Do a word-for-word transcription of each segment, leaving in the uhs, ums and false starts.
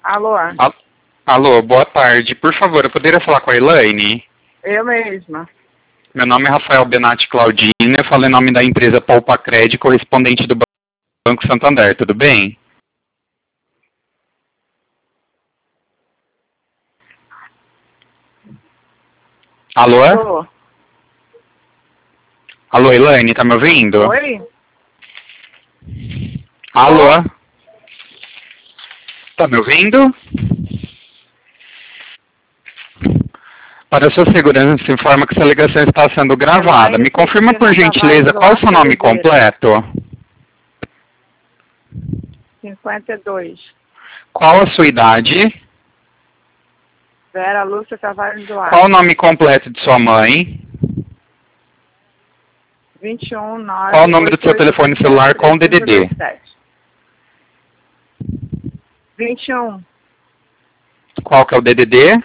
Alô? Al- Alô, boa tarde. Por favor, eu poderia falar com a Elaine? Eu mesma. Meu nome é Rafael Benatti Claudine, eu falo em nome da empresa Poupa Cred, correspondente do Banco Santander, tudo bem? Alô? Alô? Alô, Elaine, tá me ouvindo? Oi? Alô? Tá me ouvindo? Para a sua segurança, informa que essa ligação está sendo gravada. Elaine Me confirma, por Cristina gentileza, Tavares qual o seu Duarte nome Oliveira. completo? cinquenta e dois. Qual a sua idade? Vera Lúcia Tavares Duarte. Qual o nome completo de sua mãe? vinte e um, nove. Qual o número do seu telefone celular com o D D D? vinte e um. Qual que é o D D D?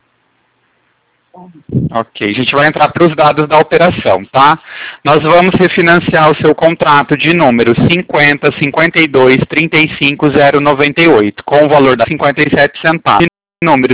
Ok, a gente vai entrar para os dados da operação, tá? Nós vamos refinanciar o seu contrato de número cinquenta, cinquenta e dois, trinta e cinco, zero noventa e oito, com o valor de cinquenta e sete centavos. E número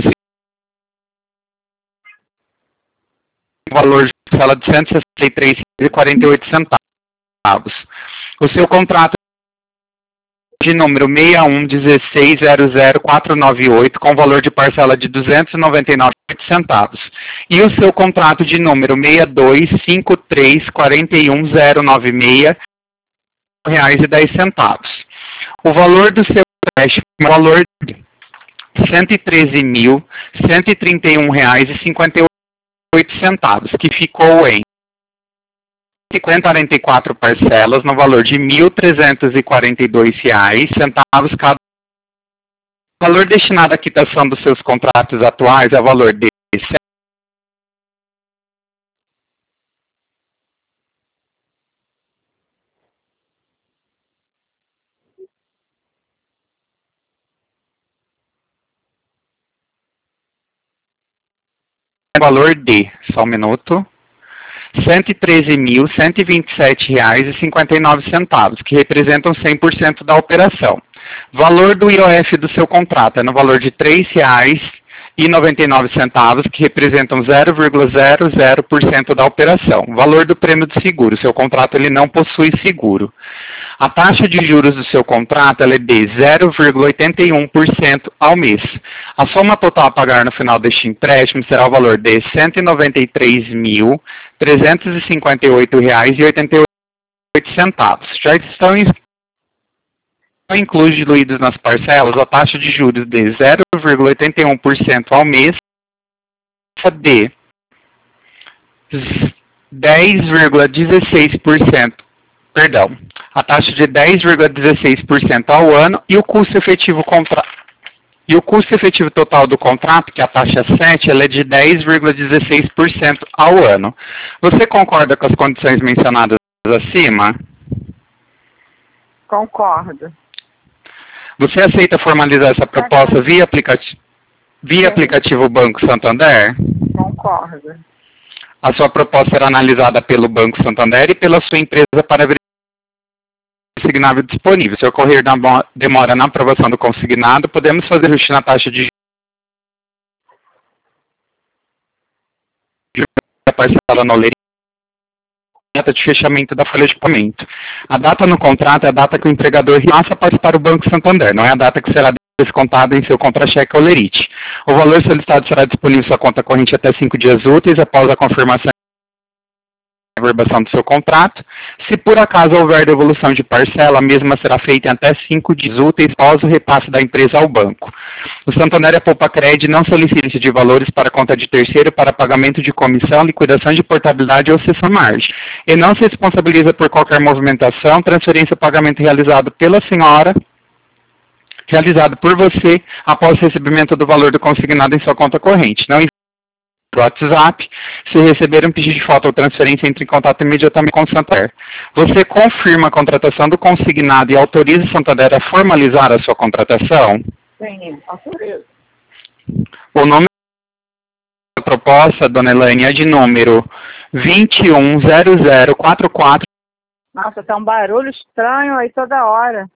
o valor de parcela de cento e sessenta e três reais e quarenta e oito centavos. O seu contrato de número seis um um seis zero zero quatro nove oito, com valor de parcela de duzentos e noventa e nove reais e oito centavos. E o seu contrato de número seis dois cinco três quatro um zero nove seis, reais e dez centavos. O valor do seu empréstimo é o valor de cento e treze mil, cento e trinta e um reais e cinquenta e oito centavos, que ficou em quarenta e quatro parcelas no valor de mil trezentos e quarenta e dois reais centavos cada. O valor destinado à quitação dos seus contratos atuais é o valor de valor de, só um minuto, cento e treze mil, cento e vinte e sete reais e cinquenta e nove centavos, que representam cem por cento da operação. Valor do I O F do seu contrato é no valor de três reais e noventa e nove centavos, que representam zero vírgula zero zero por cento da operação. Valor do prêmio de seguro, seu contrato ele não possui seguro. A taxa de juros do seu contrato ela é de zero vírgula oitenta e um por cento ao mês. A soma total a pagar no final deste empréstimo será o valor de cento e noventa e três mil, trezentos e cinquenta e oito reais e oitenta e oito centavos. Já estão incluídos nas parcelas a taxa de juros de zero vírgula oitenta e um por cento ao mês de dez vírgula dezesseis por cento, perdão, a taxa de dez vírgula dezesseis por cento ao ano e o custo efetivo contra e o custo efetivo total do contrato, que é a taxa sete, ela é de dez vírgula dezesseis por cento ao ano. Você concorda com as condições mencionadas acima? Concordo. Você aceita formalizar essa proposta via aplicativo, via aplicativo Banco Santander? Concordo. A sua proposta será analisada pelo Banco Santander e pela sua empresa para verificar o consignável disponível. Se ocorrer demora na aprovação do consignado, podemos fazer ajuste na taxa de juros da parcela na oleria data de fechamento da folha de pagamento. A data no contrato é a data que o empregador repassa para o Banco Santander, não é a data que será descontada em seu contra-cheque ou lerite. O valor solicitado será disponível em sua conta corrente até cinco dias úteis após a confirmação e averbação do seu contrato. Se por acaso houver devolução de parcela, a mesma será feita em até cinco dias úteis após o repasse da empresa ao banco. O Santander e a Poupa Cred não solicita de valores para conta de terceiro para pagamento de comissão, liquidação de portabilidade ou cessão de margem. E não se responsabiliza por qualquer movimentação, transferência ou pagamento realizado pela senhora, realizado por você após o recebimento do valor do consignado em sua conta corrente. Não por WhatsApp. Se receber um pedido de foto ou transferência, entre em contato imediatamente com o Santander. Você confirma a contratação do consignado e autoriza o Santander a formalizar a sua contratação? Sim, autorizo. O nome da proposta, dona Elaine, é de número vinte e um zero zero quatro quatro. Nossa, tá um barulho estranho aí toda hora.